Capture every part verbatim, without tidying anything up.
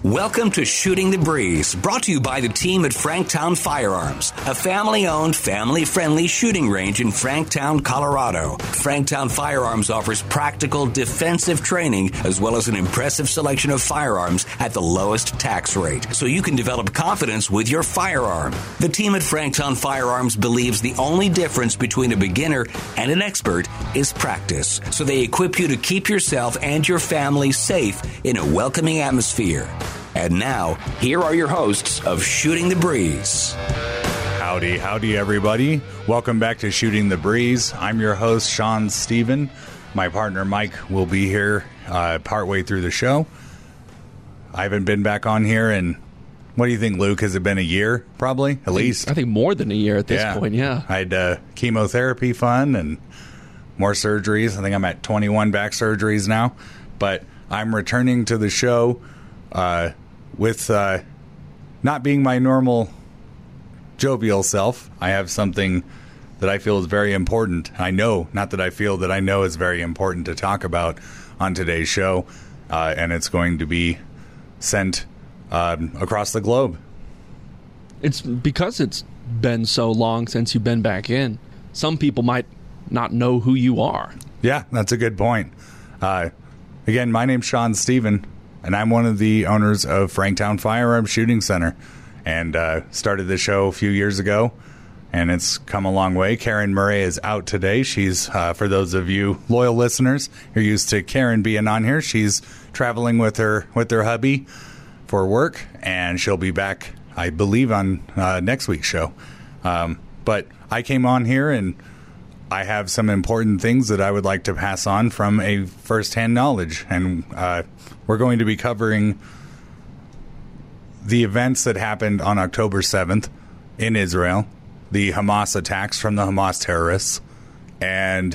Welcome to Shooting the Breeze, brought to you by the team at Franktown Firearms, a family-owned, family-friendly shooting range in Franktown, Colorado. Franktown Firearms offers practical, defensive training, as well as an impressive selection of firearms at the lowest tax rate, so you can develop confidence with your firearm. The team at Franktown Firearms believes the only difference between a beginner and an expert is practice, so they equip you to keep yourself and your family safe in a welcoming atmosphere. And now, here are your hosts of Shooting the Breeze. Howdy, howdy, everybody. Welcome back to Shooting the Breeze. I'm your host, Sean Stephen. My partner, Mike, will be here uh, partway through the show. I haven't been back on here in, what do you think, Luke? Has it been a year, probably, at least? I think more than a year at this yeah. point, yeah. I had uh, chemotherapy fun and more surgeries. I think I'm at twenty-one back surgeries now. But I'm returning to the show uh, with uh, not being my normal jovial self. I have something that I feel is very important. I know, not that I feel, that I know is very important to talk about on today's show. Uh, and it's going to be sent um, across the globe. It's because it's been so long since you've been back in. Some people might not know who you are. Yeah, that's a good point. Uh, again, my name's Sean Stephen, and I'm one of the owners of Franktown Firearms Shooting Center, and uh, started the show a few years ago, and it's come a long way. Karen Murray is out today. She's, uh, for those of you loyal listeners, you're used to Karen being on here. She's traveling with her with her hubby for work, and she'll be back, I believe, on uh, next week's show. Um, but I came on here, and I have some important things that I would like to pass on from a first-hand knowledge, and uh, we're going to be covering the events that happened on October seventh in Israel, the Hamas attacks from the Hamas terrorists, and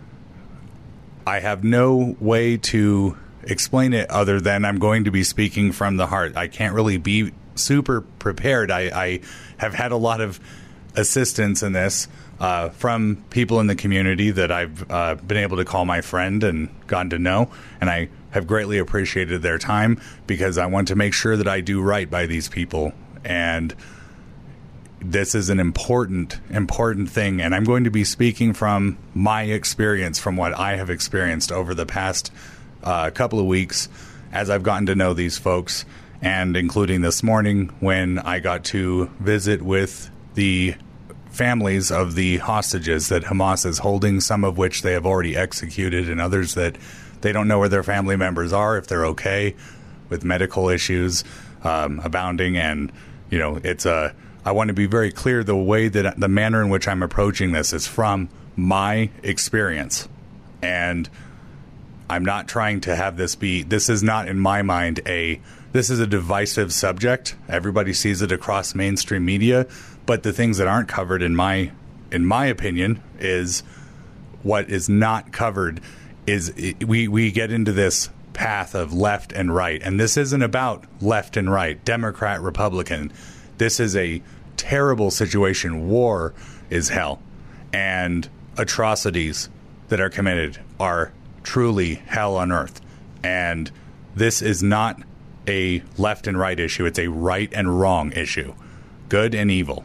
I have no way to explain it other than I'm going to be speaking from the heart. I can't really be super prepared. I, I have had a lot of assistance in this uh, from people in the community that I've uh, been able to call my friend and gotten to know, and I have greatly appreciated their time because I want to make sure that I do right by these people, and this is an important, important thing, and I'm going to be speaking from my experience, from what I have experienced over the past uh, couple of weeks as I've gotten to know these folks, and including this morning when I got to visit with the families of the hostages that Hamas is holding, some of which they have already executed, and others that they don't know where their family members are, if they're okay, with medical issues um, abounding. And, you know, it's a, I want to be very clear, the way that, the manner in which I'm approaching this is from my experience. And I'm not trying to have this be, this is not, in my mind, a, this is a divisive subject. Everybody sees it across mainstream media. But the things that aren't covered, in my in my opinion, is what is not covered is we, we get into this path of left and right. And this isn't about left and right, Democrat, Republican. This is a terrible situation. War is hell. And atrocities that are committed are truly hell on earth. And this is not a left and right issue. It's a right and wrong issue. Good and evil.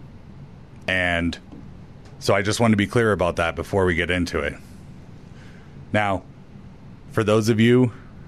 And so I just want to be clear about that before we get into it. Now, for those of you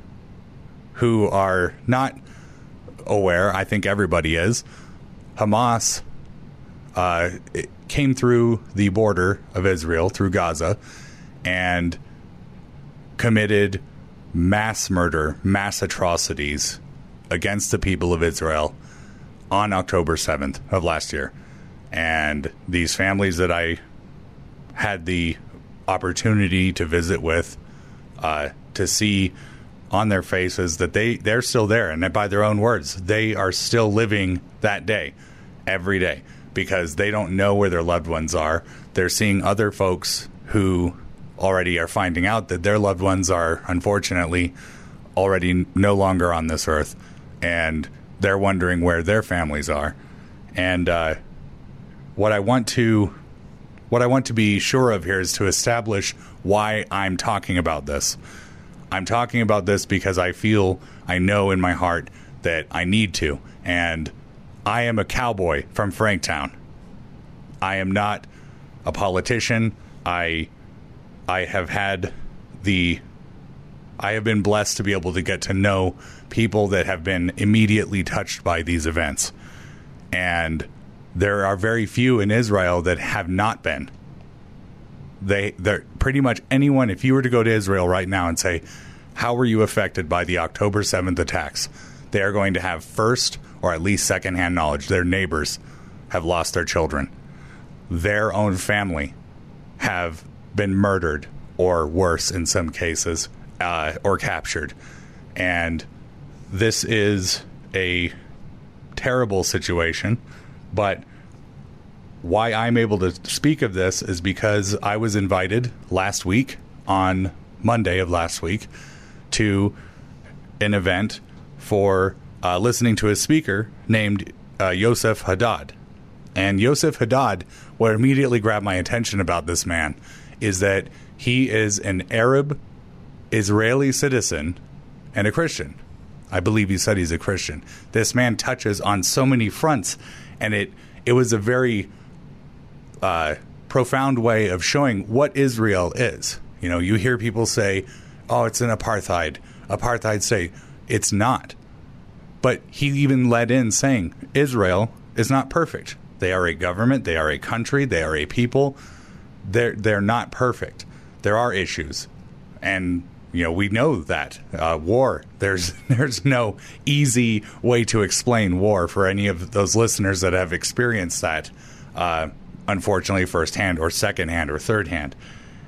who are not aware, I think everybody is, Hamas uh, came through the border of Israel, through Gaza, and committed mass murder, mass atrocities against the people of Israel on October seventh of last year. And these families that I had the opportunity to visit with, uh, to see on their faces that they, they're still there. And by their own words, they are still living that day, every day, because they don't know where their loved ones are. They're seeing other folks who already are finding out that their loved ones are, unfortunately, already no longer on this earth. And they're wondering where their families are. And uh, what I want to what I want to be sure of here is to establish why I'm talking about this. I'm talking about this because I feel, I know in my heart that I need to. And I am a cowboy from Franktown. I am not a politician. I I have had the I have been blessed to be able to get to know people that have been immediately touched by these events. And there are very few in Israel that have not been. They they're pretty much anyone, if you were to go to Israel right now and say, how were you affected by the October seventh attacks? They are going to have first or at least secondhand knowledge. Their neighbors have lost their children. Their own family have been murdered, or worse in some cases, uh, or captured. And this is a terrible situation, but why I'm able to speak of this is because I was invited last week, on Monday of last week, to an event for uh, listening to a speaker named uh, Yosef Haddad. And Yosef Haddad, what immediately grabbed my attention about this man is that he is an Arab Israeli citizen and a Christian. I believe he said he's a Christian. This man touches on so many fronts, and it, it was a very uh, profound way of showing what Israel is. You know, you hear people say, oh, it's an apartheid, apartheid state. It's not. But he even led in saying Israel is not perfect. They are a government. They are a country. They are a people. They're, they're not perfect. There are issues. And, you know, we know that. Uh, war, there's there's no easy way to explain war for any of those listeners that have experienced that, uh, unfortunately, firsthand or secondhand or thirdhand.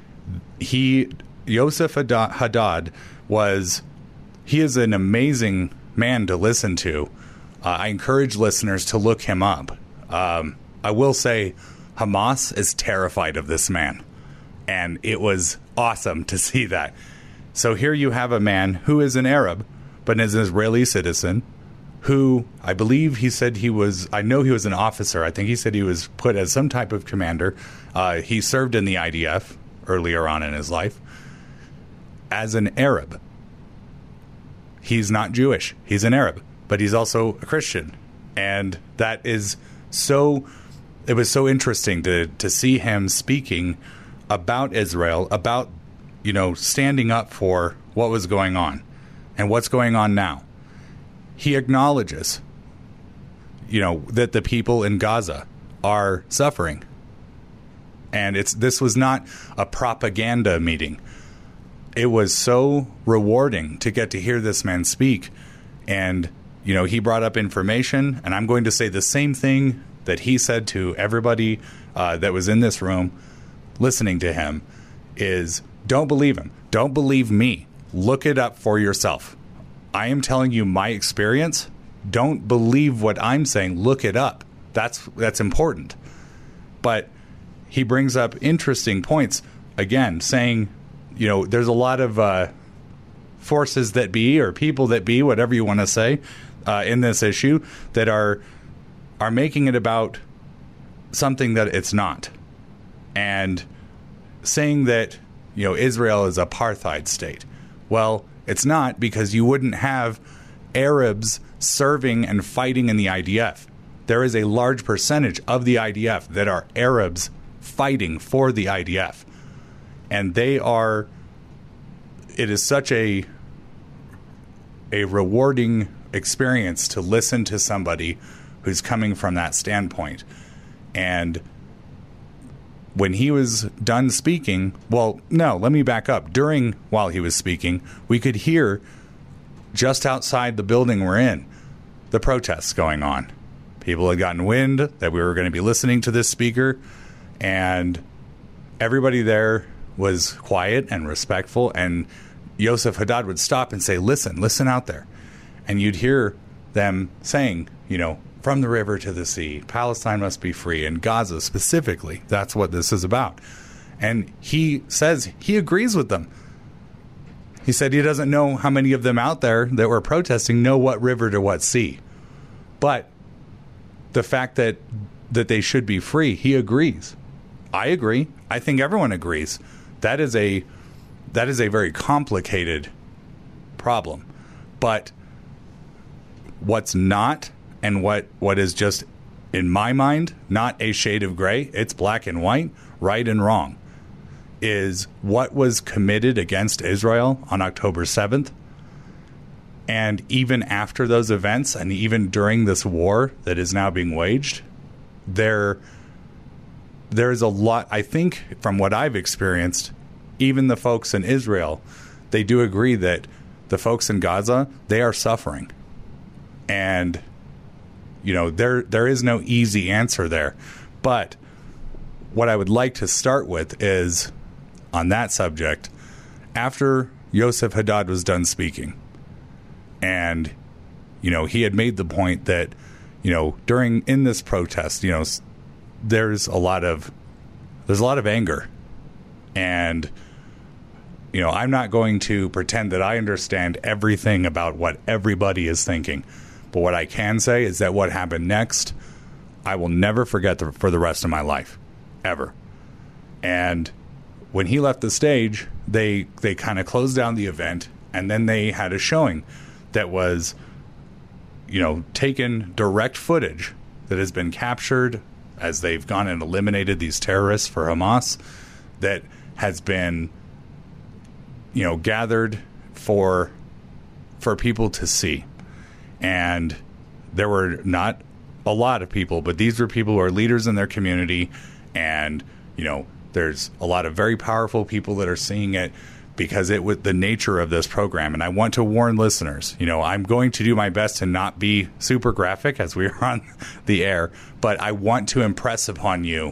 He, Yosef Haddad, was, he is an amazing man to listen to. Uh, I encourage listeners to look him up. Um, I will say Hamas is terrified of this man, and it was awesome to see that. So here you have a man who is an Arab, but is an Israeli citizen, who I believe he said he was, I know he was an officer. I think he said he was put as some type of commander. Uh, he served in the I D F earlier on in his life as an Arab. He's not Jewish. He's an Arab, but he's also a Christian. And that is so, it was so interesting to, to see him speaking about Israel, about, you know, standing up for what was going on and what's going on now. He acknowledges, you know, that the people in Gaza are suffering. And it's, this was not a propaganda meeting. It was so rewarding to get to hear this man speak. And, you know, he brought up information, and I'm going to say the same thing that he said to everybody uh, that was in this room listening to him is, don't believe him. Don't believe me. Look it up for yourself. I am telling you my experience. Don't believe what I'm saying. Look it up. That's that's important. But he brings up interesting points, again, saying, you know, there's a lot of uh, forces that be, or people that be, whatever you want to say, uh, in this issue that are are making it about something that it's not. And saying that, you know, Israel is an apartheid state. Well, it's not, because you wouldn't have Arabs serving and fighting in the I D F. There is a large percentage of the I D F that are Arabs fighting for the I D F. And they are, it is such a a rewarding experience to listen to somebody who's coming from that standpoint. And when he was done speaking, well, no, let me back up. During, while he was speaking, we could hear just outside the building we're in, the protests going on. People had gotten wind that we were going to be listening to this speaker, and everybody there was quiet and respectful, and Yosef Haddad would stop and say, listen, listen out there. And you'd hear them saying, you know, from the river to the sea, Palestine must be free, and Gaza specifically. That's what this is about. And he says he agrees with them. He said he doesn't know how many of them out there that were protesting know what river to what sea. But the fact that that they should be free, he agrees. I agree. I think everyone agrees. That is a that is a very complicated problem. But what's not and what what is just, in my mind, not a shade of gray, it's black and white, right and wrong, is what was committed against Israel on October seventh. And even after those events, and even during this war that is now being waged, there there's a lot, I think, from what I've experienced, even the folks in Israel, they do agree that the folks in Gaza, they are suffering. And, you know, there there is no easy answer there. But what I would like to start with is, on that subject, after Yosef Haddad was done speaking, and, you know, he had made the point that, you know, during, in this protest, you know, there's a lot of, there's a lot of anger. And, you know, I'm not going to pretend that I understand everything about what everybody is thinking. But what I can say is that what happened next, I will never forget the, for the rest of my life, ever. And when he left the stage, they they kind of closed down the event, and then they had a showing that was, you know, taken direct footage that has been captured as they've gone and eliminated these terrorists for Hamas, that has been, you know, gathered for for people to see. And there were not a lot of people, but these were people who are leaders in their community, and, you know, there's a lot of very powerful people that are seeing it because it was the nature of this program. And I want to warn listeners, you know, I'm going to do my best to not be super graphic as we are on the air, but I want to impress upon you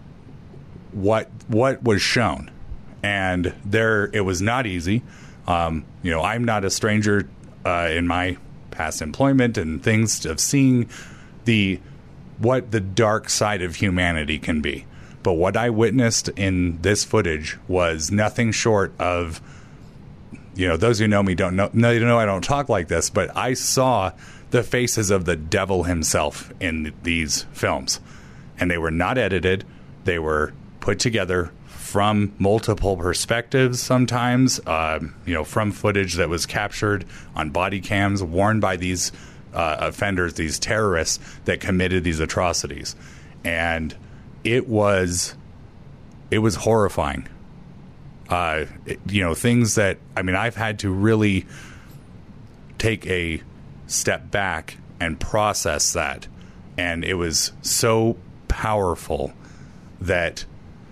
what what was shown. And there, it was not easy. Um, you know, I'm not a stranger uh, in my past employment and things of seeing the what the dark side of humanity can be. But what I witnessed in this footage was nothing short of, you know, those who know me don't know, no, you know I don't talk like this, but I saw the faces of the devil himself in these films. And they were not edited. They were put together from multiple perspectives sometimes, uh, you know, from footage that was captured on body cams worn by these uh, offenders, these terrorists that committed these atrocities. And it was it was horrifying. Uh, it, you know, things that, I mean, I've had to really take a step back and process that. And it was so powerful that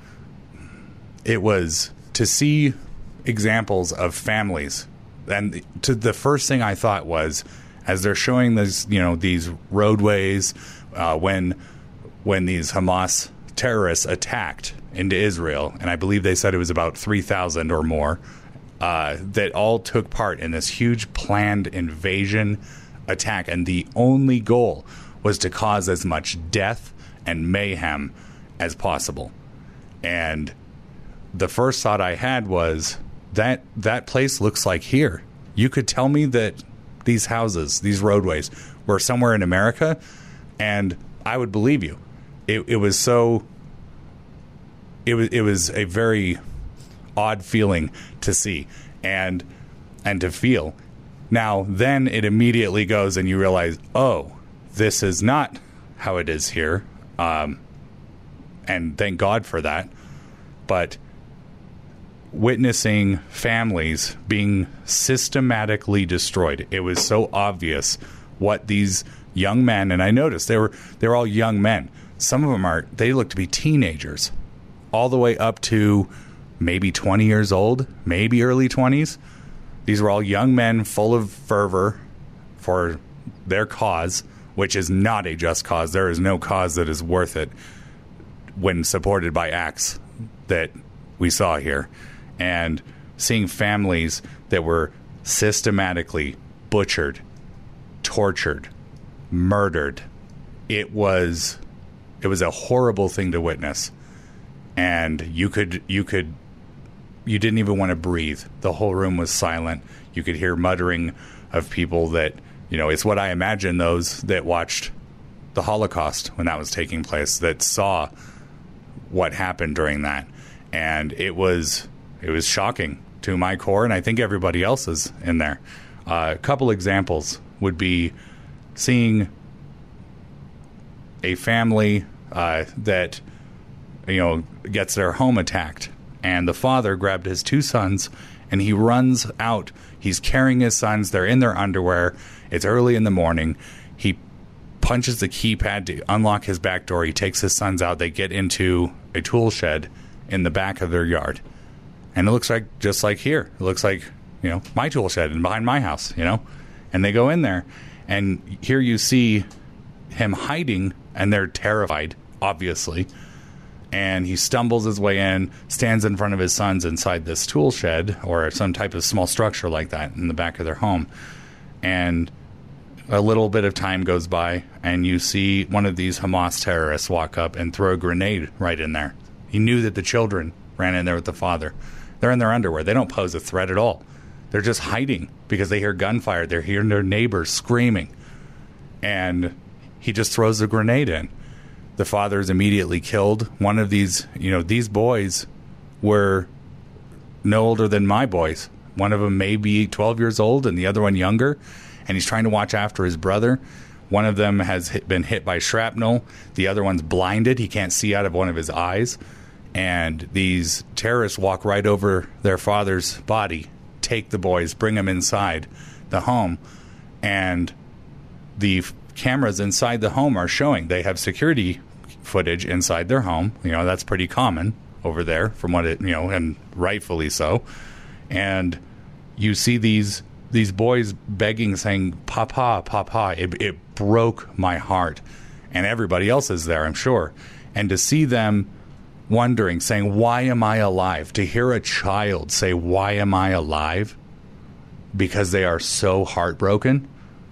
it was to see examples of families. And to the first thing I thought was, as they're showing this, you know, these roadways, uh, when when these Hamas terrorists attacked into Israel, and I believe they said it was about three thousand or more, uh, that all took part in this huge planned invasion attack. And the only goal was to cause as much death and mayhem as possible. And the first thought I had was, that that place looks like here. You could tell me that these houses, these roadways, were somewhere in America, and I would believe you. It, it was so. It was it was a very odd feeling to see and and to feel. Now then, it immediately goes, and you realize, oh, this is not how it is here, um, and thank God for that. But witnessing families being systematically destroyed, it was so obvious what these young men, and I noticed they were they were all young men. Some of them are, they look to be teenagers, all the way up to maybe twenty years old, maybe early twenties. These were all young men full of fervor for their cause, which is not a just cause. There is no cause that is worth it when supported by acts that we saw here. And seeing families that were systematically butchered, tortured, murdered, it was it was a horrible thing to witness. And you could you could you didn't even want to breathe. The whole room was silent. You could hear muttering of people that, you know, it's what I imagine those that watched the Holocaust when that was taking place, that saw what happened during that. And it was it was shocking to my core, and I think everybody else's in there. Uh, a couple examples would be seeing a family uh, that, you know, gets their home attacked. And the father grabbed his two sons, and he runs out. He's carrying his sons. They're in their underwear. It's early in the morning. He punches the keypad to unlock his back door. He takes his sons out. They get into a tool shed in the back of their yard. And it looks like just like here. It looks like, you know, my tool shed and behind my house, you know. And they go in there. And here you see him hiding, and they're terrified, obviously. And he stumbles his way in, stands in front of his sons inside this tool shed or some type of small structure like that in the back of their home. And a little bit of time goes by, and you see one of these Hamas terrorists walk up and throw a grenade right in there. He knew that the children ran in there with the father. They're in their underwear. They don't pose a threat at all. They're just hiding because they hear gunfire. They're hearing their neighbors screaming. And he just throws a grenade in. The father is immediately killed. One of these, you know, these boys were no older than my boys. One of them may be twelve years old and the other one younger. And he's trying to watch after his brother. One of them has hit, been hit by shrapnel. The other one's blinded. He can't see out of one of his eyes. And these terrorists walk right over their father's body, take the boys, bring them inside the home. And the f- cameras inside the home are showing. They have security footage inside their home. You know, that's pretty common over there from what it, you know, and rightfully so. And you see these these boys begging, saying, "Papa, Papa." It, it broke my heart. And everybody else is there, I'm sure. And to see them wondering, saying, "Why am I alive?" To hear a child say, "Why am I alive?" because they are so heartbroken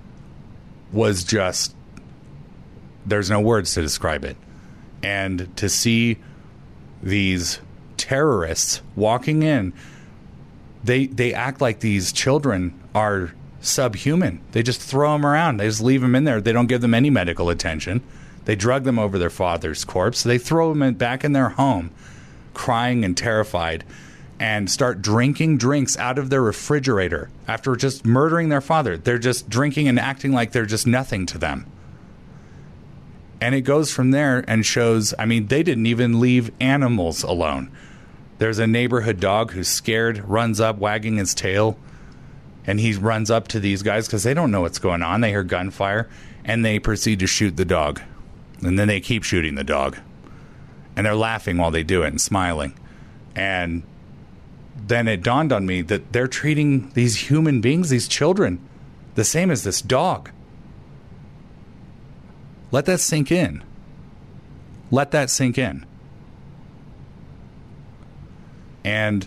was just, there's no words to describe it. And to see these terrorists walking in, they they act like these children are subhuman. They just throw them around. They just leave them in there. They don't give them any medical attention. They drug them over their father's corpse. They throw them in, back in their home, crying and terrified, and start drinking drinks out of their refrigerator after just murdering their father. They're just drinking and acting like they're just nothing to them. And it goes from there and shows, I mean, they didn't even leave animals alone. There's a neighborhood dog who's scared, runs up, wagging his tail, and he runs up to these guys because they don't know what's going on. They hear gunfire, and they proceed to shoot the dog. And then they keep shooting the dog. And they're laughing while they do it and smiling. And then it dawned on me that they're treating these human beings, these children, the same as this dog. Let that sink in. Let that sink in. And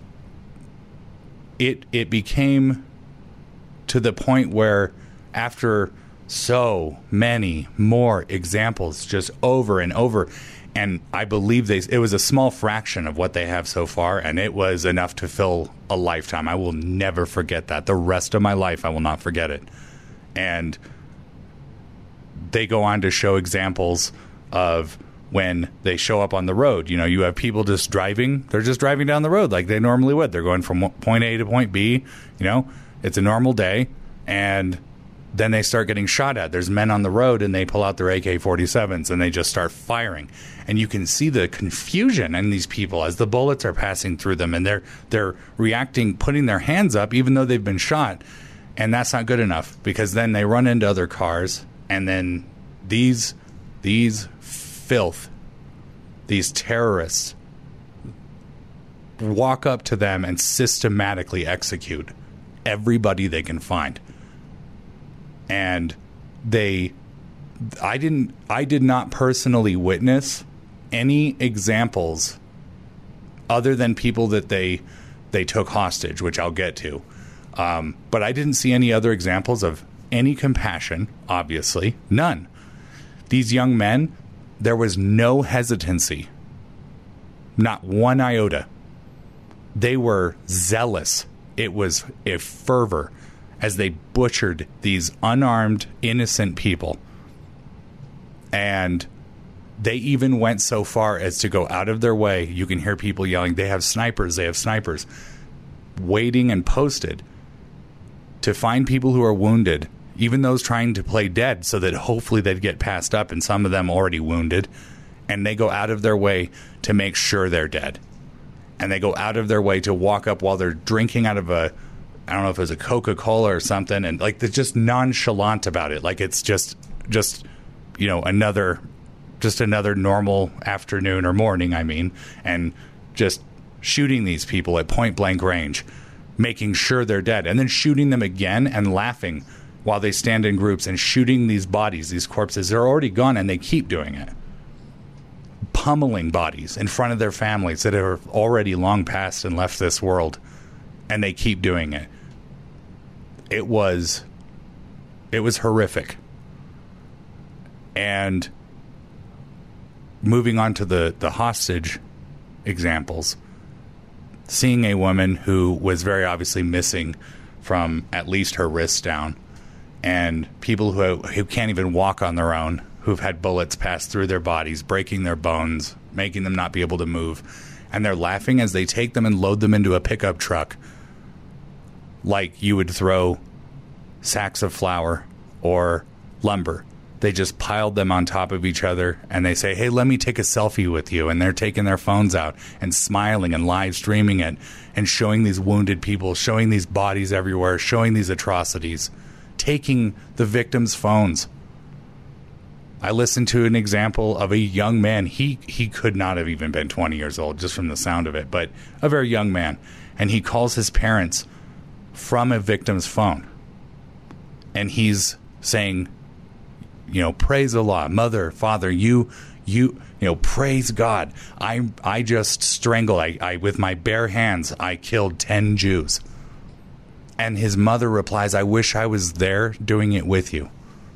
it it became to the point where after so many more examples just over and over, and I believe they it was a small fraction of what they have so far, and it was enough to fill a lifetime. I will never forget that. The rest of my life, I will not forget it. And they go on to show examples of when they show up on the road. You know, you have people just driving. They're just driving down the road like they normally would. They're going from point A to point B. You know, it's a normal day. And then they start getting shot at. There's men on the road, and they pull out their A K forty-sevens, and they just start firing. And you can see the confusion in these people as the bullets are passing through them, and they're they're reacting, putting their hands up, even though they've been shot. And that's not good enough, because then they run into other cars, and then these these filth, these terrorists walk up to them and systematically execute everybody they can find. And they, I didn't, I did not personally witness any examples other than people that they, they took hostage, which I'll get to. Um, but I didn't see any other examples of any compassion, obviously. None. These young men, there was no hesitancy. Not one iota. They were zealous. It was a fervor as they butchered these unarmed, innocent people. And they even went so far as to go out of their way. You can hear people yelling, "They have snipers, they have snipers," waiting and posted to find people who are wounded. even those trying to play dead so that hopefully they'd get passed up, and some of them already wounded, and they go out of their way to make sure they're dead. And they go out of their way to walk up while they're drinking out of a, I don't know if it was a Coca-Cola or something, and like they're just nonchalant about it. Like it's just, just, you know, another, just another normal afternoon or morning, I mean, and just shooting these people at point blank range, making sure they're dead, and then shooting them again and laughing while they stand in groups and shooting these bodies, these corpses. They're already gone, and they keep doing it. Pummeling bodies in front of their families that are already long past and left this world, and they keep doing it. It was, it was horrific. And moving on to the, the hostage examples, seeing a woman who was very obviously missing from at least her wrists down, and people who who can't even walk on their own, who've had bullets pass through their bodies, breaking their bones, making them not be able to move. And they're laughing as they take them and load them into a pickup truck like you would throw sacks of flour or lumber. They just piled them on top of each other, and they say, hey, let me take a selfie with you. And they're taking their phones out and smiling and live streaming it and showing these wounded people, showing these bodies everywhere, showing these atrocities, taking the victims' phones. I listened to an example of a young man. He he could not have even been twenty years old, just from the sound of it, but a very young man. And he calls his parents from a victim's phone. And he's saying, you know, praise Allah, mother, father, you, you, you know, praise God. I I just strangled, I, I with my bare hands, I killed ten Jews. And his mother replies, I wish I was there doing it with you.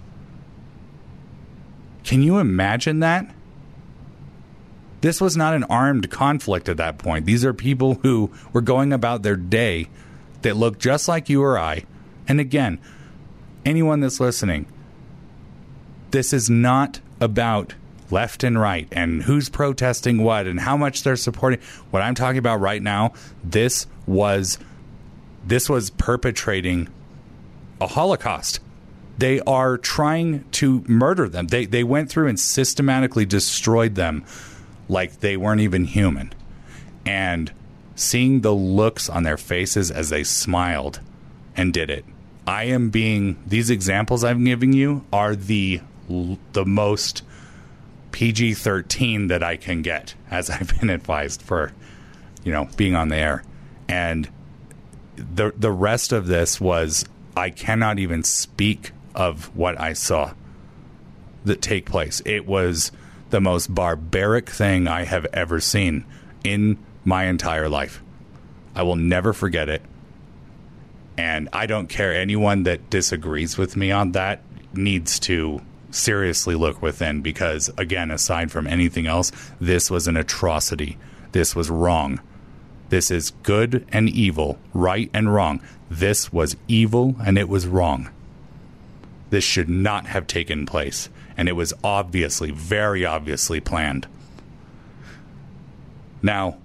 Can you imagine that? This was not an armed conflict at that point. These are people who were going about their day that look just like you or I. And again, anyone that's listening, this is not about left and right and who's protesting what and how much they're supporting. What I'm talking about right now, this was this was perpetrating a Holocaust. They are trying to murder them. They they went through and systematically destroyed them like they weren't even human. And seeing the looks on their faces as they smiled and did it. I am being, these examples I'm giving you are the the most P G thirteen that I can get, as I've been advised for, you know, being on the air. And the the rest of this was, I cannot even speak of what I saw that take place. It was the most barbaric thing I have ever seen in my entire life. I will never forget it. And I don't care, anyone that disagrees with me on that needs to seriously look within, because, again, aside from anything else, this was an atrocity. This was wrong. This is good and evil, right and wrong. This was evil and it was wrong. This should not have taken place. And it was obviously, very obviously planned. Now,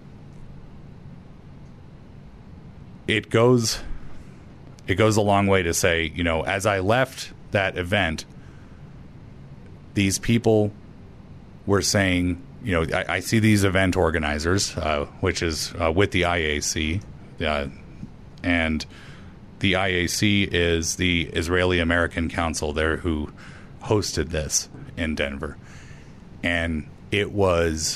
it goes, it goes a long way to say, you know, as I left that event, these people were saying, you know, I, I see these event organizers, uh, which is uh, with the I A C, uh, and the I A C is the Israeli American Council there who hosted this in Denver. And it was,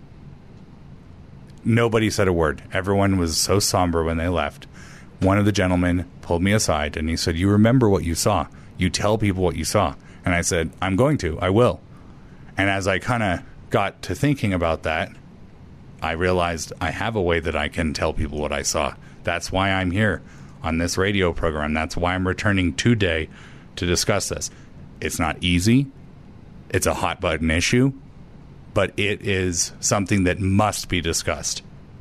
nobody said a word. Everyone was so somber when they left. One of the gentlemen pulled me aside and he said, you remember what you saw. You tell people what you saw. And I said, I'm going to. I will. And as I kind of got to thinking about that, I realized I have a way that I can tell people what I saw. That's why I'm here on this radio program. That's why I'm returning today to discuss this. It's not easy. It's a hot button issue, but it is something that must be discussed.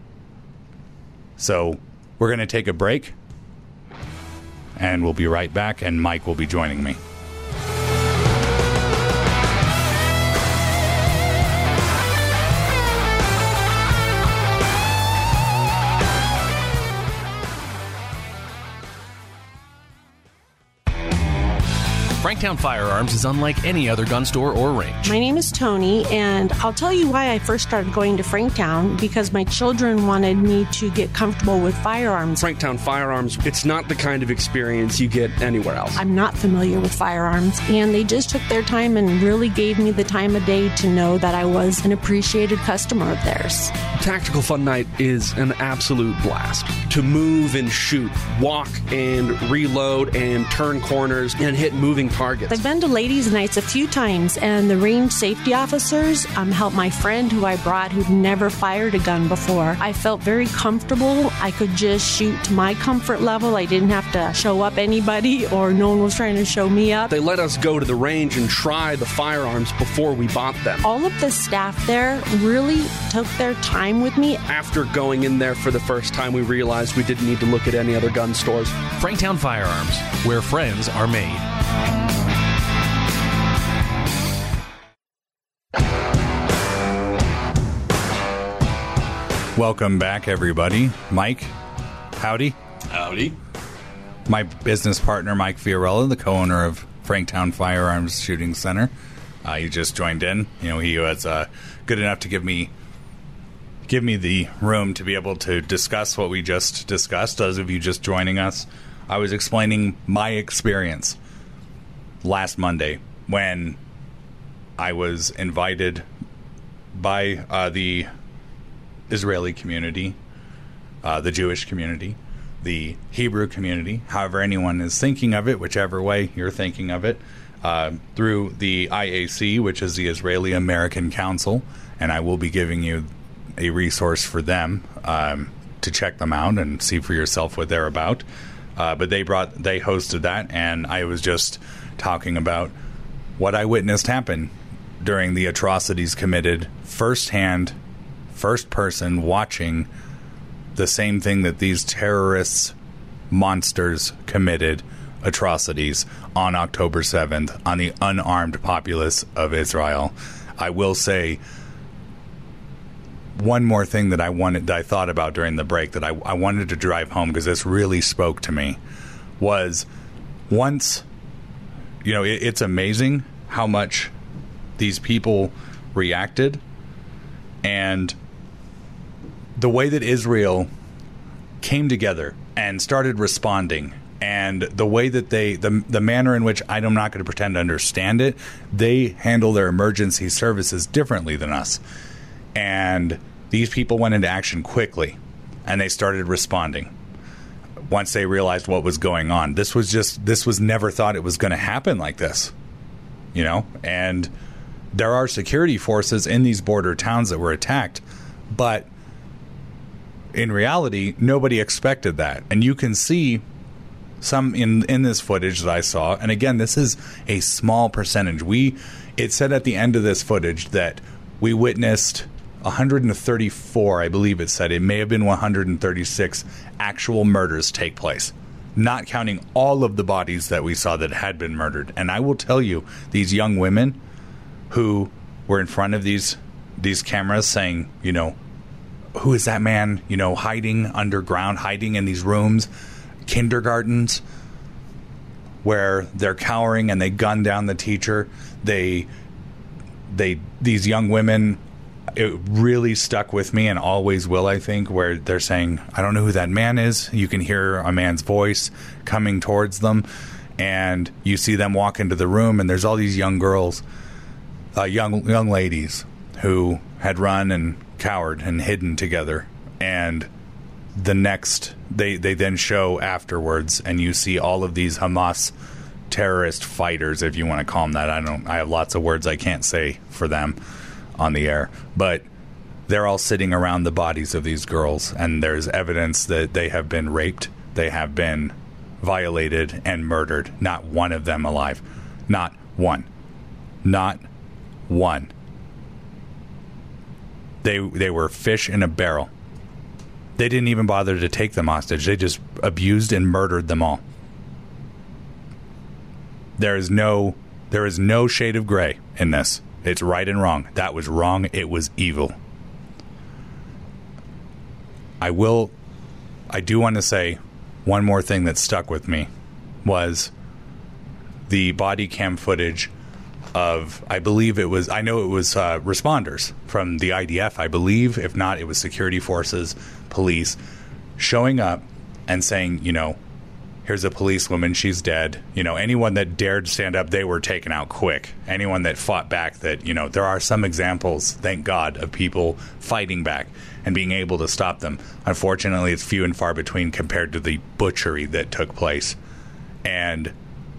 So we're going to take a break, and we'll be right back, and Mike will be joining me. Franktown Firearms is unlike any other gun store or range. My name is Tony, and I'll tell you why I first started going to Franktown, because my children wanted me to get comfortable with firearms. Franktown Firearms, it's not the kind of experience you get anywhere else. I'm not familiar with firearms, and they just took their time and really gave me the time of day to know that I was an appreciated customer of theirs. Tactical Fun Night is an absolute blast. To move and shoot, walk and reload and turn corners and hit moving targets. I've been to ladies' nights a few times, and the range safety officers um, helped my friend who I brought who'd never fired a gun before. I felt very comfortable. I could just shoot to my comfort level. I didn't have to show up anybody, or no one was trying to show me up. They let us go to the range and try the firearms before we bought them. All of the staff there really took their time with me. After going in there for the first time, we realized we didn't need to look at any other gun stores. Franktown Firearms, where friends are made. Welcome back, everybody. Mike, howdy. Howdy. My business partner, Mike Fiorella, the co-owner of Franktown Firearms Shooting Center. Uh, he just joined in. You know, he was uh, good enough to give me give me the room to be able to discuss what we just discussed. Those of you just joining us, I was explaining my experience last Monday when I was invited by uh, the Israeli community, uh, the Jewish community, the Hebrew community, however anyone is thinking of it, whichever way you're thinking of it, uh, through the I A C, which is the Israeli American Council, and I will be giving you a resource for them um, to check them out and see for yourself what they're about. Uh, but they brought, they hosted that, and I was just talking about what I witnessed happen during the atrocities committed firsthand, first person, watching the same thing that these terrorists, monsters committed, atrocities on October seventh on the unarmed populace of Israel. I will say one more thing that I wanted, that I thought about during the break, that I, I wanted to drive home because this really spoke to me, was once, you know, it, it's amazing how much these people reacted, and the way that Israel came together and started responding, and the way that they, the the manner in which, I'm not going to pretend to understand it, they handle their emergency services differently than us. And these people went into action quickly, and they started responding once they realized what was going on. This was just, this was never thought it was going to happen like this, you know? And there are security forces in these border towns that were attacked, but in reality, nobody expected that. And you can see some in in this footage that I saw, and again, this is a small percentage. We, it said at the end of this footage that we witnessed one hundred thirty-four, I believe it said, it may have been one hundred thirty-six actual murders take place, not counting all of the bodies that we saw that had been murdered. And I will tell you, these young women who were in front of these these cameras saying, you know, who is that man, you know, hiding underground, hiding in these rooms, kindergartens, where they're cowering and they gun down the teacher. They, they, these young women, it really stuck with me and always will, I think, where they're saying, I don't know who that man is. You can hear a man's voice coming towards them, and you see them walk into the room, and there's all these young girls, uh, young young ladies who had run and cowered and hidden together. And the next, they, they then show afterwards, and you see all of these Hamas terrorist fighters, if you want to call them that. I don't, I have lots of words I can't say for them on the air, but they're all sitting around the bodies of these girls, and there's evidence that they have been raped, they have been violated and murdered. Not one of them alive. Not one. Not one. They they were fish in a barrel. They didn't even bother to take them hostage. They just abused and murdered them all. There is no there is no shade of gray in this. It's right and wrong. That was wrong. It was evil. I will, I do want to say one more thing that stuck with me was the body cam footage of, I believe it was, I know it was uh, responders from the I D F, I believe. If not, it was security forces, police, showing up and saying, you know, here's a policewoman, she's dead. You know, anyone that dared stand up, they were taken out quick. Anyone that fought back, that, you know, there are some examples, thank God, of people fighting back and being able to stop them. Unfortunately, it's few and far between compared to the butchery that took place. And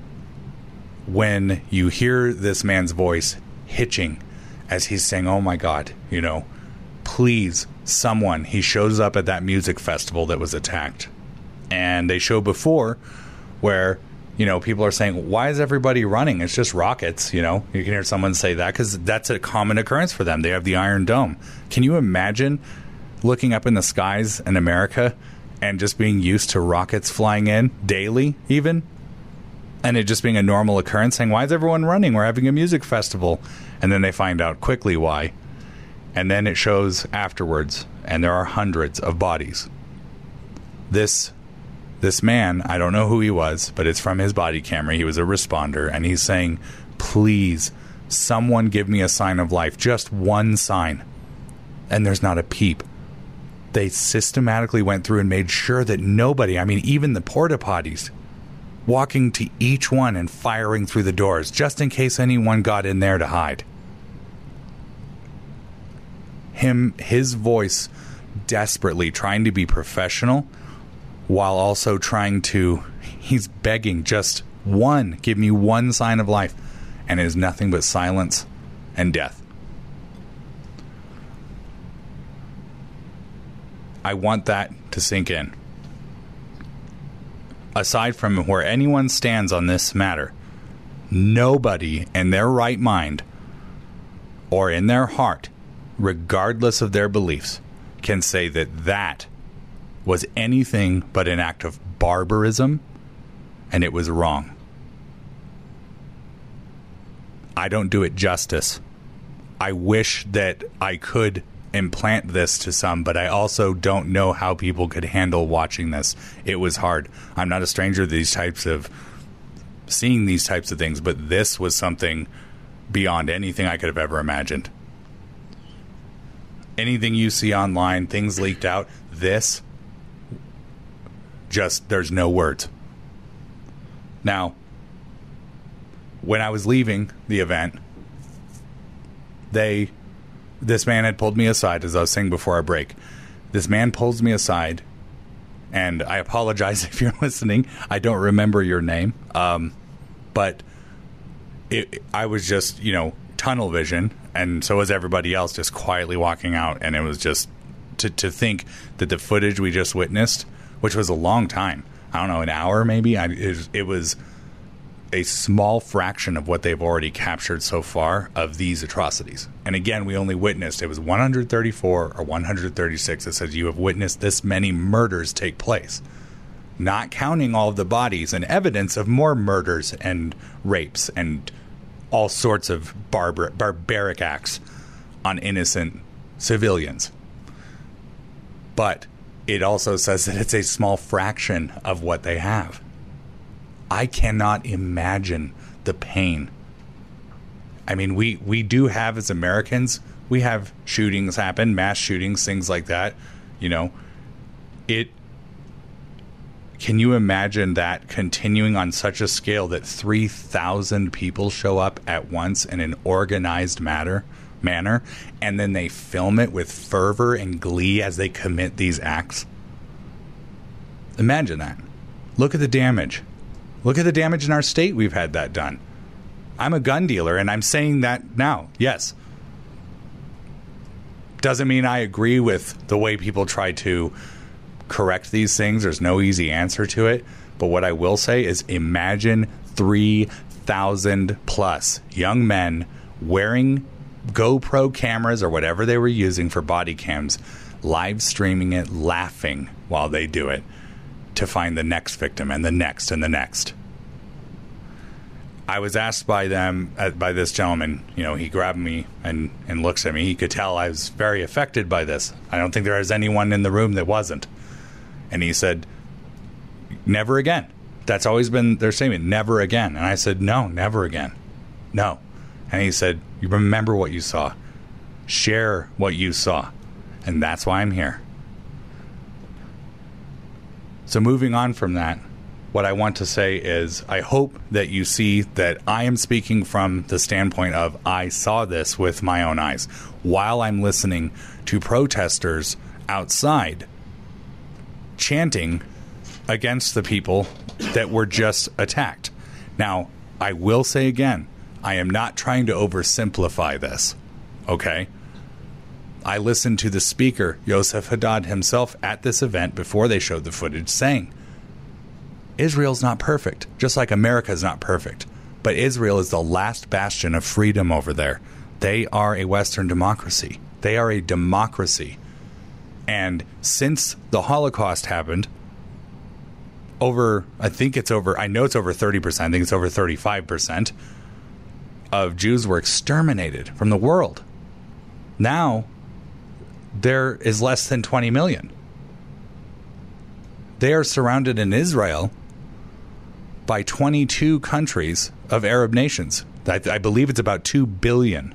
when you hear this man's voice hitching as he's saying, oh my God, you know, please, someone, he shows up at that music festival that was attacked. And they show before where, you know, people are saying, why is everybody running? It's just rockets, you know. You can hear someone say that because that's a common occurrence for them. They have the Iron Dome. Can you imagine looking up in the skies in America and just being used to rockets flying in daily even? And it just being a normal occurrence, saying, why is everyone running? We're having a music festival. And then they find out quickly why. And then it shows afterwards, and there are hundreds of bodies. This this man, I don't know who he was, but it's from his body camera. He was a responder, and he's saying, please, someone give me a sign of life. Just one sign. And there's not a peep. They systematically went through and made sure that nobody, I mean, even the porta potties, walking to each one and firing through the doors, just in case anyone got in there to hide. Him, his voice desperately trying to be professional while also trying to, he's begging just one, give me one sign of life, and it is nothing but silence and death. I want that to sink in. Aside from where anyone stands on this matter, nobody in their right mind or in their heart, regardless of their beliefs, can say that that was anything but an act of barbarism, and it was wrong. I don't do it justice. I wish that I could implant this to some, but I also don't know how people could handle watching this. It was hard. I'm not a stranger to these types of seeing these types of things, but this was something beyond anything I could have ever imagined. Anything you see online, things leaked out, this, just, there's no words. Now, when I was leaving the event, they, this man had pulled me aside, as I was saying before our break. This man pulls me aside, and I apologize if you're listening. I don't remember your name, um, but it, I was just, you know, tunnel vision, and so was everybody else, just quietly walking out. And it was just to to think that the footage we just witnessed, which was a long time, I don't know, an hour maybe, I, it, it was a small fraction of what they've already captured so far of these atrocities. And again, we only witnessed, it was one hundred thirty-four or one hundred thirty-six. It says you have witnessed this many murders take place, not counting all of the bodies and evidence of more murders and rapes and all sorts of barbar- barbaric acts on innocent civilians. But it also says that it's a small fraction of what they have. I cannot imagine the pain. I mean, we, we do have, as Americans, we have shootings happen, mass shootings, things like that. You know, it. Can you imagine that continuing on such a scale that three thousand people show up at once in an organized matter, manner, and then they film it with fervor and glee as they commit these acts? Imagine that. Look at the damage. Look at the damage in our state we've had that done. I'm a gun dealer, and I'm saying that now. Yes. Doesn't mean I agree with the way people try to correct these things. There's no easy answer to it. But what I will say is imagine three thousand plus young men wearing GoPro cameras or whatever they were using for body cams, live streaming it, laughing while they do it, to find the next victim and the next and the next. I was asked by them, uh, by this gentleman, you know, he grabbed me and, and looks at me. He could tell I was very affected by this. I don't think there was anyone in the room that wasn't. And he said, never again. That's always been their statement, never again. And I said, no, never again. No. And he said, you remember what you saw. Share what you saw. And that's why I'm here. So moving on from that, what I want to say is I hope that you see that I am speaking from the standpoint of I saw this with my own eyes while I'm listening to protesters outside chanting against the people that were just attacked. Now, I will say again, I am not trying to oversimplify this, okay? I listened to the speaker, Yosef Haddad himself, at this event before they showed the footage saying, Israel's not perfect, just like America's not perfect. But Israel is the last bastion of freedom over there. They are a Western democracy. They are a democracy. And since the Holocaust happened, over, I think it's over, I know it's over thirty percent, I think it's over thirty-five percent of Jews were exterminated from the world. Now, there is less than twenty million. They are surrounded in Israel by twenty-two countries of Arab nations. I, I believe it's about two billion.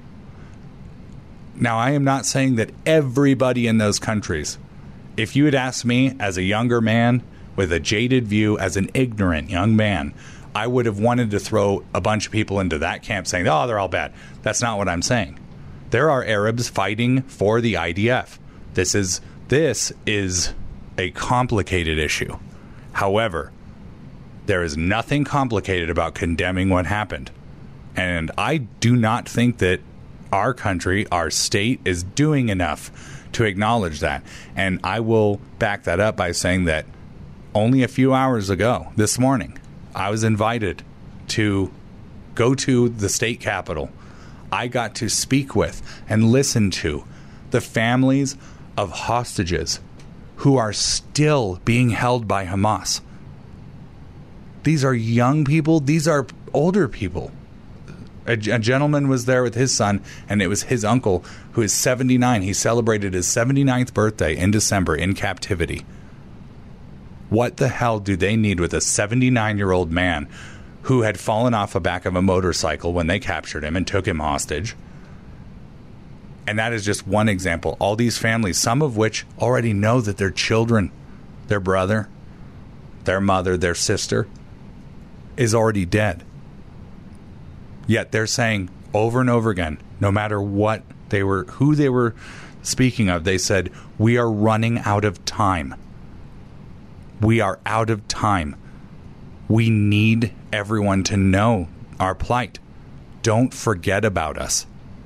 Now, I am not saying that everybody in those countries, if you had asked me as a younger man with a jaded view, as an ignorant young man, I would have wanted to throw a bunch of people into that camp saying, oh, they're all bad. That's not what I'm saying. There are Arabs fighting for the I D F. This is this is a complicated issue. However, there is nothing complicated about condemning what happened. And I do not think that our country, our state, is doing enough to acknowledge that. And I will back that up by saying that only a few hours ago, this morning, I was invited to go to the state capitol. I got to speak with and listen to the families of hostages who are still being held by Hamas. These are young people. These are older people. A, a gentleman was there with his son, and it was his uncle, who is seventy-nine. He celebrated his seventy-ninth birthday in December in captivity. What the hell do they need with a seventy-nine-year-old man who had fallen off the back of a motorcycle when they captured him and took him hostage? And that is just one example. All these families, some of which already know that their children, their brother, their mother, their sister, is already dead. Yet they're saying over and over again, no matter what they were, who they were speaking of, they said, we are running out of time. We are out of time. We need everyone to know our plight. Don't forget about us.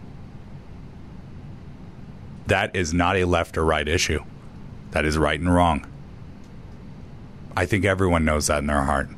That is not a left or right issue. That is right and wrong. I think everyone knows that in their heart.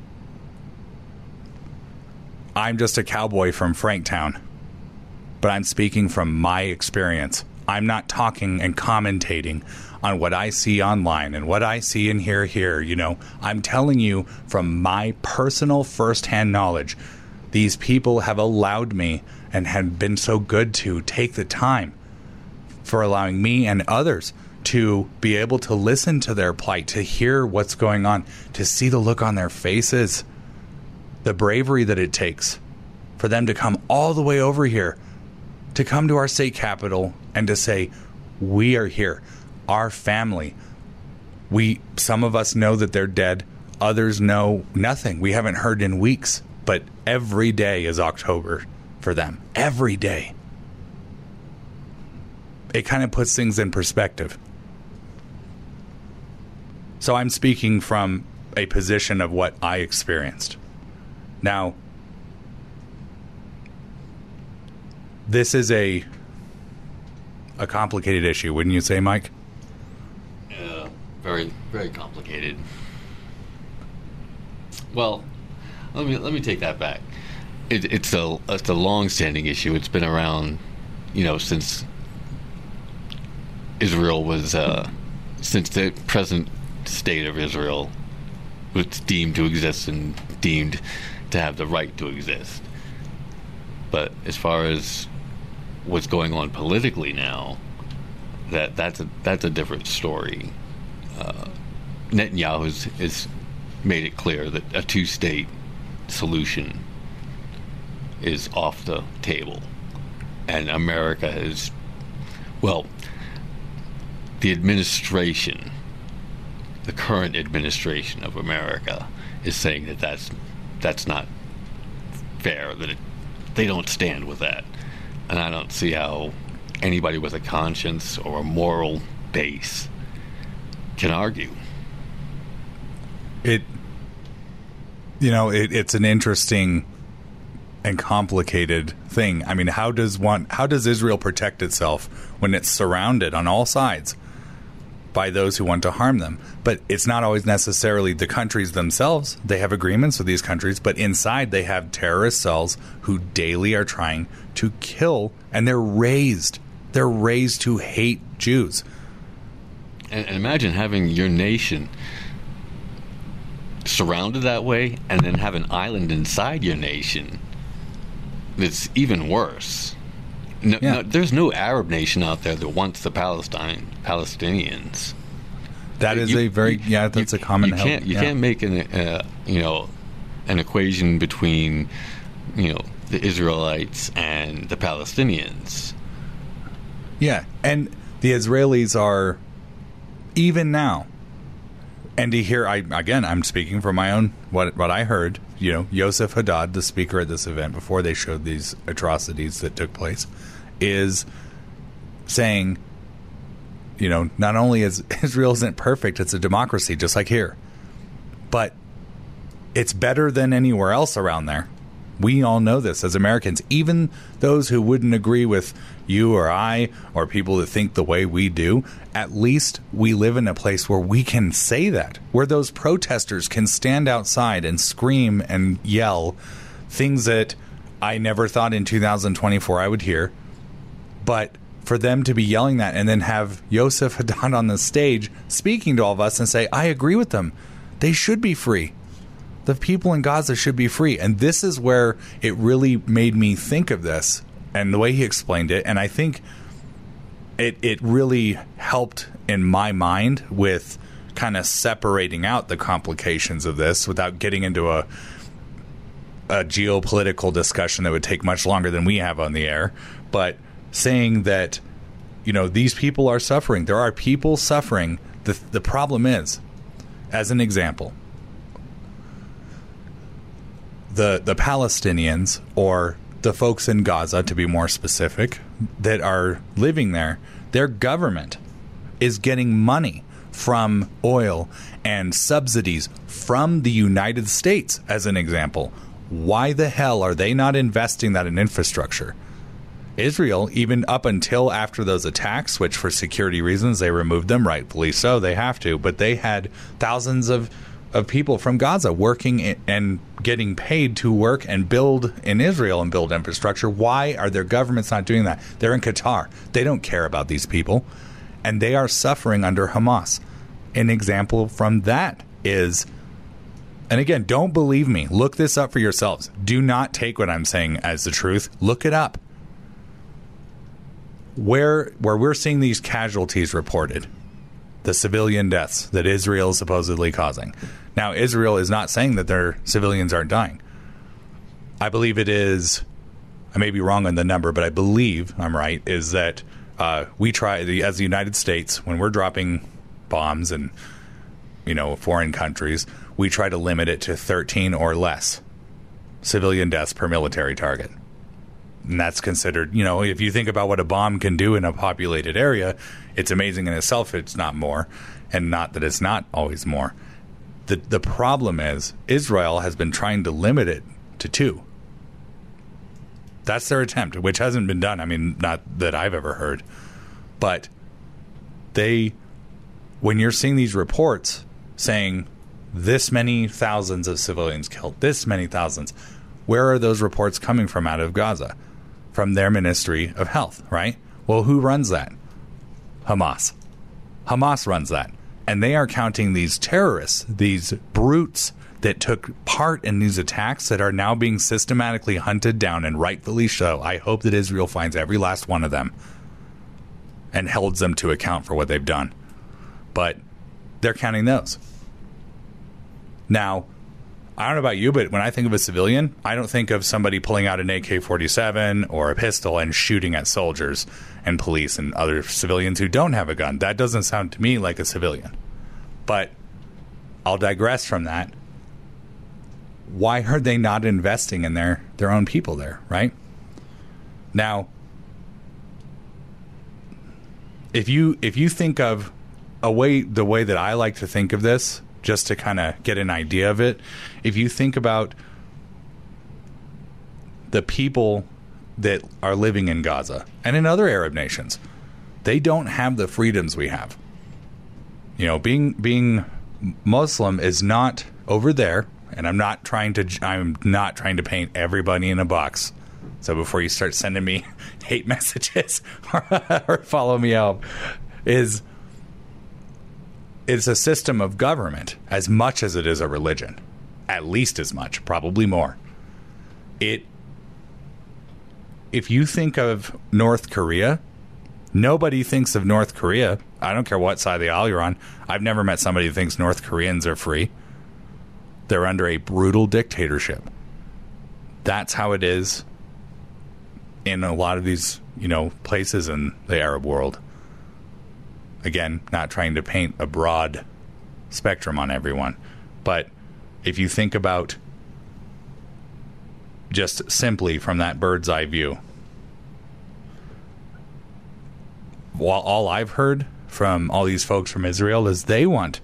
I'm just a cowboy from Franktown, but I'm speaking from my experience. I'm not talking and commentating on what I see online and what I see and hear here. You know, I'm telling you from my personal firsthand knowledge. These people have allowed me and have been so good to take the time for allowing me and others to be able to listen to their plight, to hear what's going on, to see the look on their faces, the bravery that it takes for them to come all the way over here, to come to our state capitol and to say, we are here, our family. We, some of us know that they're dead. Others know nothing. We haven't heard in weeks, but every day is October for them. Every day. It kind of puts things in perspective. So I'm speaking from a position of what I experienced. Now, this is a a complicated issue, wouldn't you say, Mike? Yeah, very, very complicated. Well, let me let me take that back. It, it's a it's a long-standing issue. It's been around, you know, since Israel was uh, since the present state of Israel was deemed to exist and deemed to have the right to exist. But as far as what's going on politically now, that that's a that's a different story. Uh, Netanyahu is, is made it clear that a two-state solution is off the table. And America is, well, the administration, the current administration of America is saying that that's, that's not fair, that it, they don't stand with that. And I don't see how anybody with a conscience or a moral base can argue. It, you know, it, it's an interesting and complicated thing. I mean, how does one, how does Israel protect itself when it's surrounded on all sides by those who want to harm them? But it's not always necessarily the countries themselves. They have agreements with these countries, but inside they have terrorist cells who daily are trying to kill, and they're raised. They're raised to hate Jews. And, and imagine having your nation surrounded that way, and then have an island inside your nation that's even worse. No, yeah. no, there's no Arab nation out there that wants the Palestine Palestinians. That is you, a very you, yeah. That's you, a common. You can't you yeah. can't make an uh, you know an equation between you know the Israelites and the Palestinians. Yeah, and the Israelis are even now. And to hear, I again, I'm speaking from my own what what I heard. You know, Yosef Haddad, the speaker at this event, before they showed these atrocities that took place, is saying, you know, not only is Israel isn't perfect, it's a democracy, just like here, but it's better than anywhere else around there. We all know this as Americans. Even those who wouldn't agree with you or I or people that think the way we do, at least we live in a place where we can say that, where those protesters can stand outside and scream and yell things that I never thought in two thousand twenty-four I would hear. But for them to be yelling that and then have Yosef Haddad on the stage speaking to all of us and say, I agree with them. They should be free. The people in Gaza should be free. And this is where it really made me think of this and the way he explained it. And I think it it really helped in my mind with kind of separating out the complications of this without getting into a a geopolitical discussion that would take much longer than we have on the air. But saying that, you know, these people are suffering. There are people suffering. The the problem is, as an example, The, the Palestinians, or the folks in Gaza, to be more specific, that are living there, their government is getting money from oil and subsidies from the United States, as an example. Why the hell are they not investing that in infrastructure? Israel, even up until after those attacks, which for security reasons they removed them, rightfully so, they have to, but they had thousands of of people from Gaza working in, and getting paid to work and build in Israel and build infrastructure. Why are their governments not doing that? They're in Qatar. They don't care about these people, and they are suffering under Hamas. An example from that is, and again, don't believe me. Look this up for yourselves. Do not take what I'm saying as the truth. Look it up. Where where we're seeing these casualties reported, the civilian deaths that Israel is supposedly causing. Now, Israel is not saying that their civilians aren't dying. I believe it is, I may be wrong on the number, but I believe I'm right, is that uh, we try, the, as the United States, when we're dropping bombs in, you know, foreign countries, we try to limit it to thirteen or less civilian deaths per military target. And that's considered, you know, if you think about what a bomb can do in a populated area, it's amazing in itself. It's not more, and not that it's not always more. The the problem is Israel has been trying to limit it to two. That's their attempt, which hasn't been done. I mean, not that I've ever heard. But they, when you're seeing these reports saying this many thousands of civilians killed, this many thousands, where are those reports coming from out of Gaza? From their Ministry of Health, right? Well, who runs that? Hamas. Hamas runs that. And they are counting these terrorists, these brutes that took part in these attacks that are now being systematically hunted down, and rightfully so. I hope that Israel finds every last one of them and holds them to account for what they've done. But they're counting those. Now, I don't know about you, but when I think of a civilian, I don't think of somebody pulling out an A K forty-seven or a pistol and shooting at soldiers and police and other civilians who don't have a gun. That doesn't sound to me like a civilian. But I'll digress from that. Why are they not investing in their, their own people there, right? Now, if you if you think of a way, the way that I like to think of this, just to kind of get an idea of it, if you think about the people that are living in Gaza and in other Arab nations, they don't have the freedoms we have. You know, being being Muslim is not over there, and I'm not trying to I'm not trying to paint everybody in a box. So before you start sending me hate messages or, or follow me out, is it's a system of government as much as it is a religion. At least as much, probably more. It if you think of North Korea, nobody thinks of North Korea. I don't care what side of the aisle you're on. I've never met somebody who thinks North Koreans are free. They're under a brutal dictatorship. That's how it is in a lot of these, you know, places in the Arab world. Again, not trying to paint a broad spectrum on everyone. But if you think about just simply from that bird's eye view, while all I've heard from all these folks from Israel is they want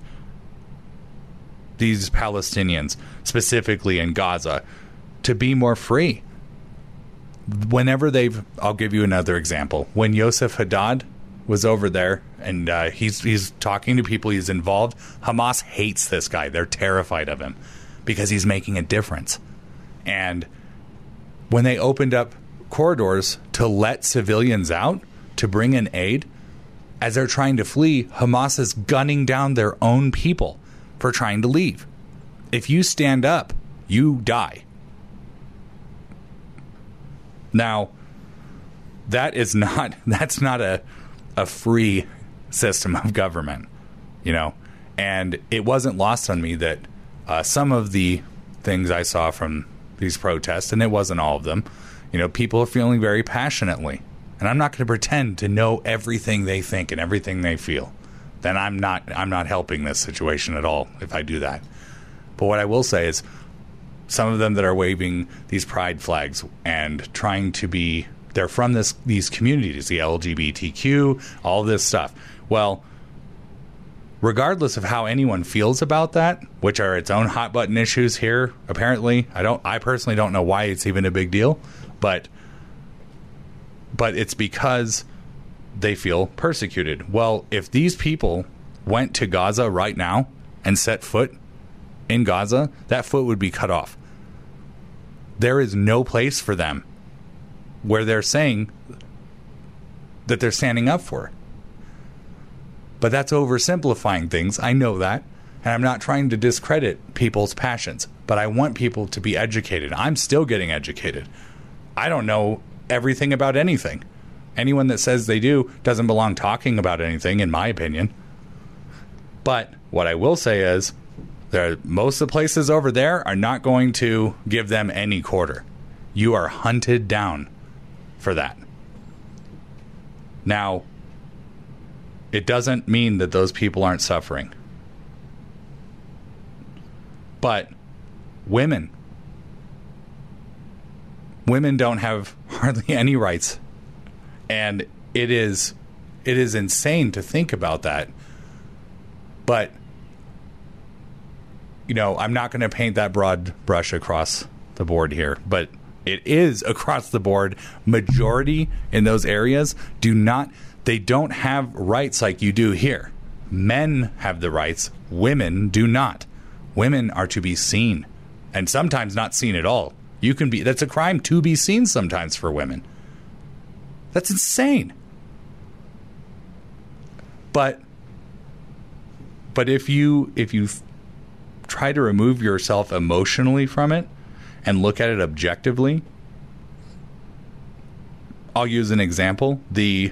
these Palestinians, specifically in Gaza, to be more free. Whenever they've, I'll give you another example. When Yosef Haddad was over there and uh, he's he's talking to people, he's involved, Hamas hates this guy. They're terrified of him because he's making a difference. And when they opened up corridors to let civilians out, to bring in aid, as they're trying to flee, Hamas is gunning down their own people for trying to leave. If you stand up, you die. Now, that is not, that's not a, a free system of government, you know, and it wasn't lost on me that uh, some of the things I saw from these protests, and it wasn't all of them, you know, people are feeling very passionately. And I'm not going to pretend to know everything they think and everything they feel. Then I'm not I'm not helping this situation at all if I do that. But what I will say is some of them that are waving these pride flags and trying to be, they're from this these communities, the L G B T Q, all this stuff. Well, regardless of how anyone feels about that, which are its own hot button issues here, apparently, I don't I personally don't know why it's even a big deal, but but it's because they feel persecuted. Well, if these people went to Gaza right now and set foot in Gaza, that foot would be cut off. There is no place for them where they're saying that they're standing up for. But that's oversimplifying things. I know that. And I'm not trying to discredit people's passions. But I want people to be educated. I'm still getting educated. I don't know everything about anything. Anyone that says they do doesn't belong talking about anything, in my opinion. But what I will say is, there, most of the places over there are not going to give them any quarter. You are hunted down for that. Now, it doesn't mean that those people aren't suffering. But women, women don't have hardly any rights. And it is it is insane to think about that. But, you know, I'm not going to paint that broad brush across the board here. But it is across the board. Majority in those areas do not, they don't have rights like you do here. Men have the rights. Women do not. Women are to be seen. And sometimes not seen at all. You can be, that's a crime to be seen sometimes for women. That's insane. But but if you if you try to remove yourself emotionally from it and look at it objectively, I'll use an example. The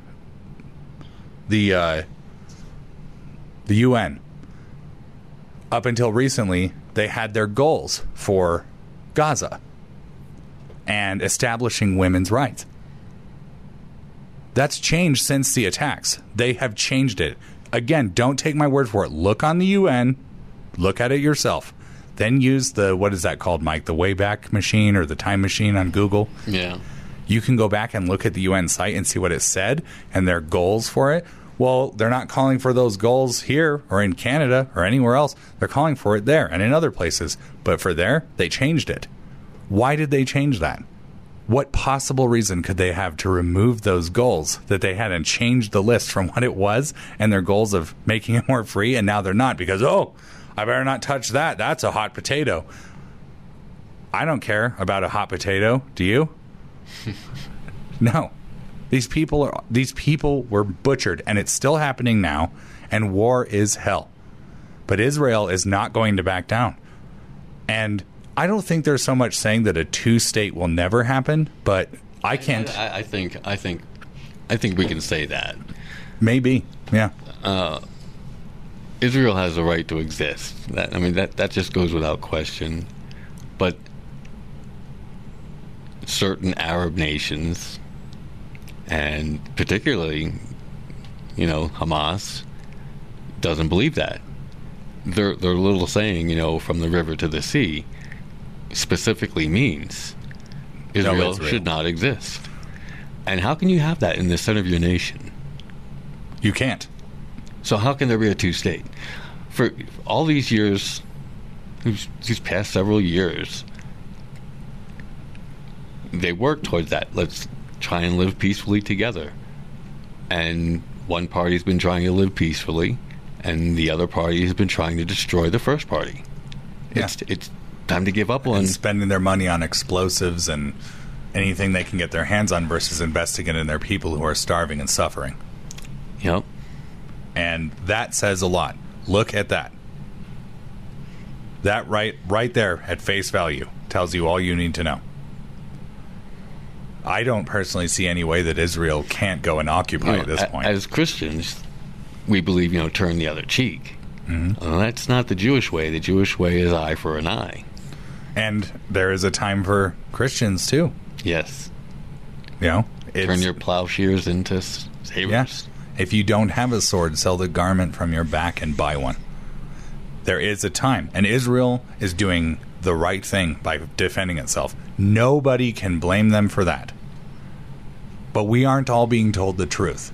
the uh, the U N. Up until recently, they had their goals for Gaza and establishing women's rights. That's changed since the attacks. They have changed it. Again, don't take my word for it. Look on the U N. Look at it yourself. Then use the, what is that called, Mike? The Wayback Machine or the Time Machine on Google. Yeah. You can go back and look at the U N site and see what it said and their goals for it. Well, they're not calling for those goals here or in Canada or anywhere else. They're calling for it there and in other places. But for there, they changed it. Why did they change that? What possible reason could they have to remove those goals that they had and change the list from what it was and their goals of making it more free, and now they're not because, oh, I better not touch that. That's a hot potato. I don't care about a hot potato. Do you? No. These people are these people were butchered, and it's still happening now, and war is hell. But Israel is not going to back down. And I don't think there's so much saying that a two-state will never happen, but I can't. I, I think. I think. I think we can say that. Maybe. Yeah. Uh, Israel has a right to exist. That I mean, that that just goes without question. But certain Arab nations, and particularly, you know, Hamas, doesn't believe that. Their their little saying, you know, from the river to the sea, specifically means Israel, no, Israel should not exist. And how can you have that in the center of your nation? You can't. So how can there be a two-state? For all these years, these past several years, they work towards that. Let's try and live peacefully together. And one party's been trying to live peacefully, and the other party has been trying to destroy the first party. Yeah. It's, it's time to give up on... And spending their money on explosives and anything they can get their hands on versus investing it in their people who are starving and suffering. Yep. And that says a lot. Look at that. That right right there at face value tells you all you need to know. I don't personally see any way that Israel can't go and occupy You know, at this a- point. As Christians, we believe, you know, turn the other cheek. Mm-hmm. Well, that's not the Jewish way. The Jewish way is eye for an eye. And there is a time for Christians, too. Yes. You know? It's, Turn your plowshares into s- sabers. yeah. If you don't have a sword, sell the garment from your back and buy one. There is a time. And Israel is doing the right thing by defending itself. Nobody can blame them for that. But we aren't all being told the truth.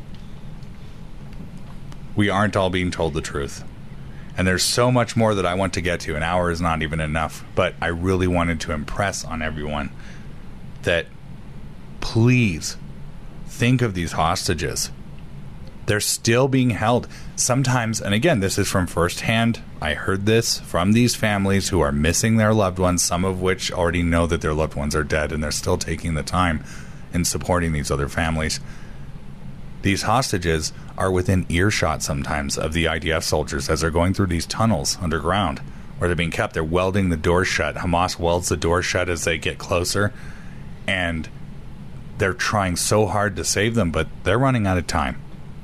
We aren't all being told the truth. And there's so much more that I want to get to. An hour is not even enough. But I really wanted to impress on everyone that please think of these hostages. They're still being held. Sometimes, and again, this is from firsthand, I heard this from these families who are missing their loved ones, some of which already know that their loved ones are dead, and they're still taking the time in supporting these other families. These hostages are within earshot sometimes of the I D F soldiers as they're going through these tunnels underground where they're being kept. They're welding the doors shut. Hamas welds the door shut as they get closer, and they're trying so hard to save them, but they're running out of time.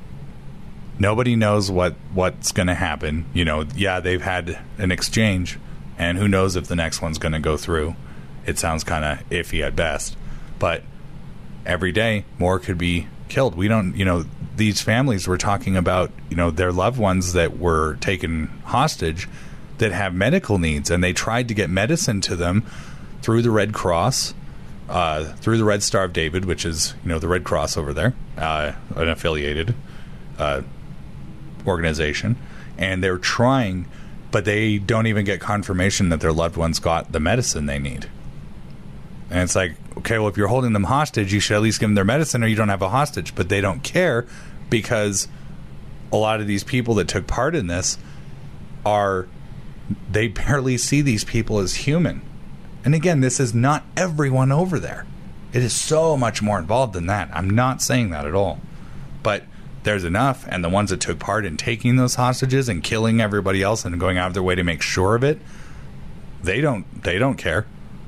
Nobody knows what, what's going to happen. You know, yeah, they've had an exchange, and who knows if the next one's going to go through. It sounds kind of iffy at best. But every day, more could be killed. We don't, you know, these families were talking about, you know, their loved ones that were taken hostage that have medical needs, and they tried to get medicine to them through the Red Cross, uh, through the Red Star of David, which is, you know, the Red Cross over there, uh, an affiliated uh organization, and they're trying, but they don't even get confirmation that their loved ones got the medicine they need. And it's like, okay, well, if you're holding them hostage, you should at least give them their medicine, or you don't have a hostage. But they don't care, because a lot of these people that took part in this are, they barely see these people as human. And again, this is not everyone over there. It is so much more involved than that. I'm not saying that at all. But there's enough, and the ones that took part in taking those hostages and killing everybody else and going out of their way to make sure of it, they don't they don't care.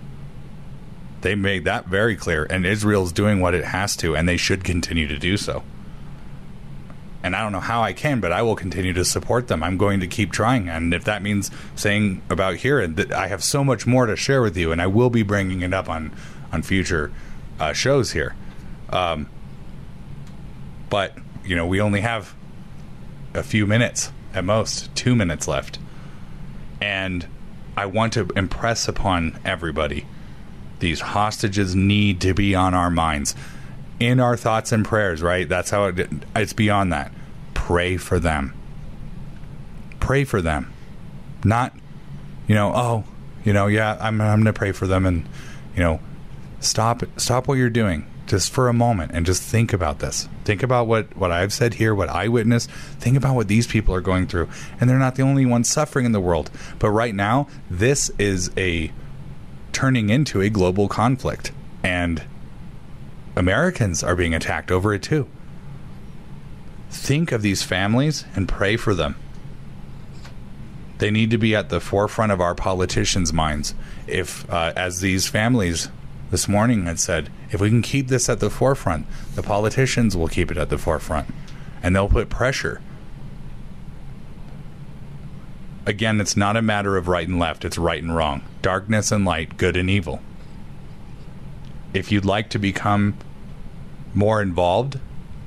They made that very clear, and Israel's doing what it has to, and they should continue to do so. And I don't know how I can, but I will continue to support them. I'm going to keep trying. And if that means saying about here, that I have so much more to share with you, and I will be bringing it up on, on future uh, shows here. Um, but, you know, we only have a few minutes at most, two minutes left. And I want to impress upon everybody, these hostages need to be on our minds. In our thoughts and prayers, right? That's how it, it's beyond that. Pray for them. Pray for them. Not, you know, oh, you know, yeah, I'm I'm going to pray for them, and, you know, stop stop what you're doing just for a moment and just think about this. Think about what, what I've said here, what I witnessed. Think about what these people are going through. And they're not the only ones suffering in the world. But right now, this is a turning into a global conflict. And Americans are being attacked over it too. Think of these families and pray for them. They need to be at the forefront of our politicians' minds. If, uh, as these families this morning had said, if we can keep this at the forefront, the politicians will keep it at the forefront, and they'll put pressure. Again, it's not a matter of right and left, it's right and wrong. Darkness and light, good and evil. If you'd like to become more involved,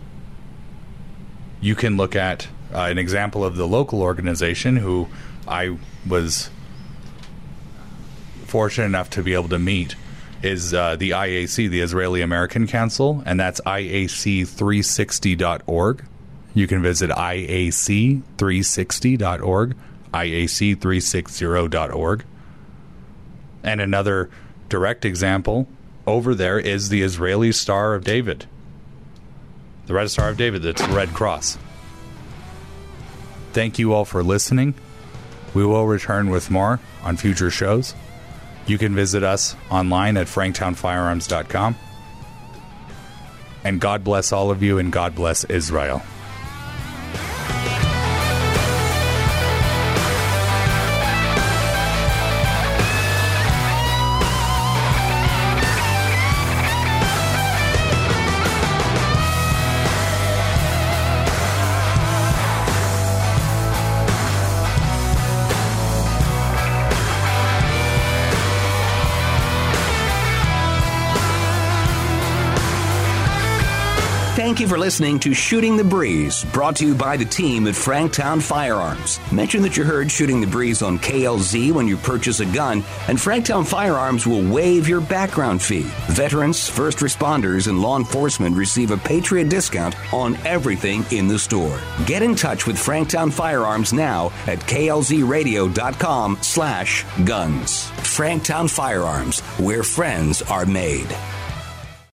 you can look at uh, an example of the local organization who I was fortunate enough to be able to meet is uh, the I A C, the Israeli American Council, and that's I A C three sixty dot org. You can visit I A C three sixty dot org, I A C three sixty dot org. And another direct example over there is the Israeli Star of David. The Red Star of David, that's the Red Cross. Thank you all for listening. We will return with more on future shows. You can visit us online at franktown firearms dot com. And God bless all of you, and God bless Israel. Thank you for listening to Shooting the Breeze, brought to you by the team at Franktown Firearms. Mention that you heard Shooting the Breeze on K L Z when you purchase a gun, and Franktown Firearms will waive your background fee. Veterans, first responders, and law enforcement receive a Patriot discount on everything in the store. Get in touch with Franktown Firearms now at klzradio.com slash guns. Franktown Firearms, where friends are made.